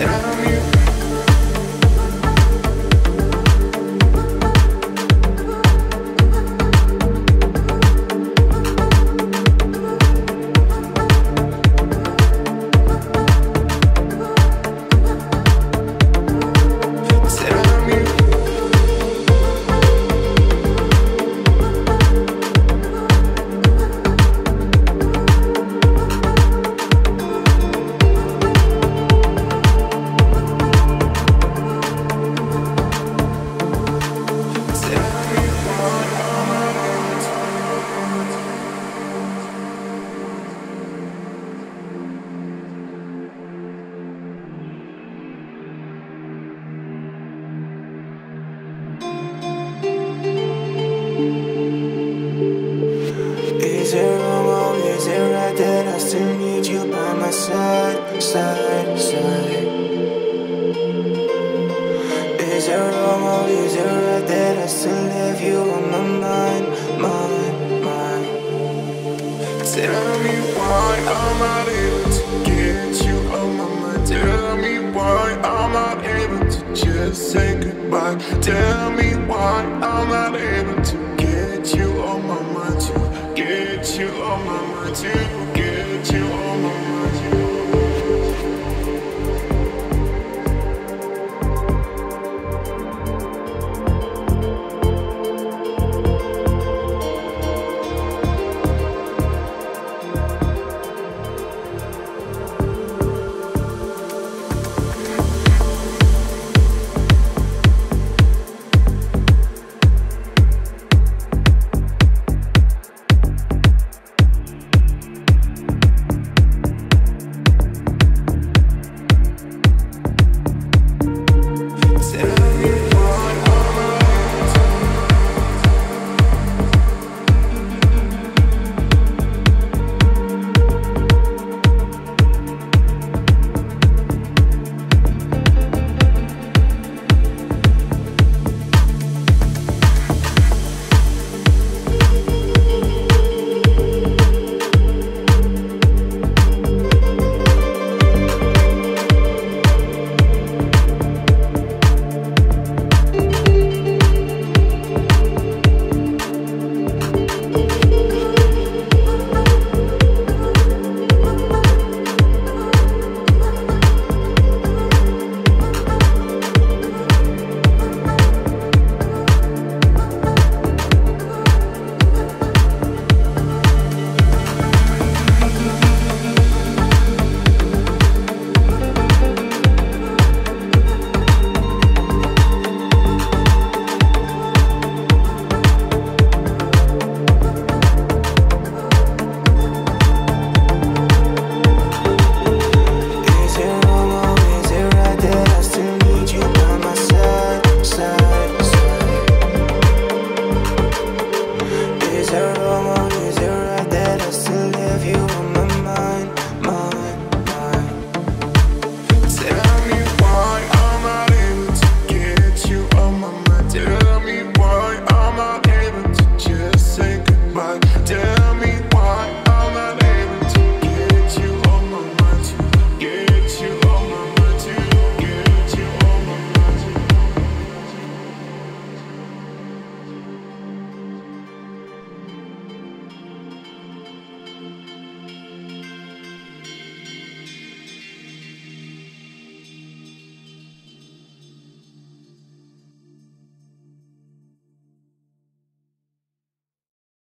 Tell me. Is it wrong or is it right that I still need you by my side, side, side? Is it wrong or is it right that I still have you on my mind, mind, mind? Tell me why I'm not able to get you on my mind. Tell me why I'm not able to just say goodbye. Tell me why I'm not able